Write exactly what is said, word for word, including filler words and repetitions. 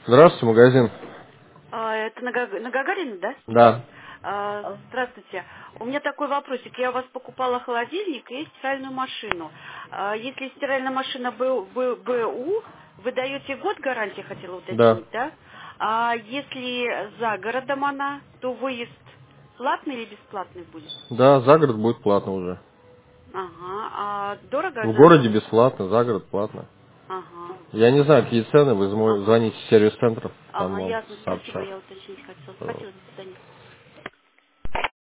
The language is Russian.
Здравствуйте, магазин. А, это на, Гаг- на Гагарина, да? Да. А, здравствуйте. У меня такой вопросик. Я у вас покупала холодильник и стиральную машину. А, если стиральная машина Б- Б- БУ, вы даете год гарантии, хотела Да. уточнить, да? А если за городом она, то выезд платный или бесплатный будет? Да, за город будет платно уже. Ага. А дорого В она? городе бесплатно, за город платно. Ага. Я не знаю, какие цены, вы змо- Ага. звоните в сервис-центр, там Ага, вам ясно. Спасибо, сообщат. я уточнить хотела. Пожалуйста. Спасибо, до свидания.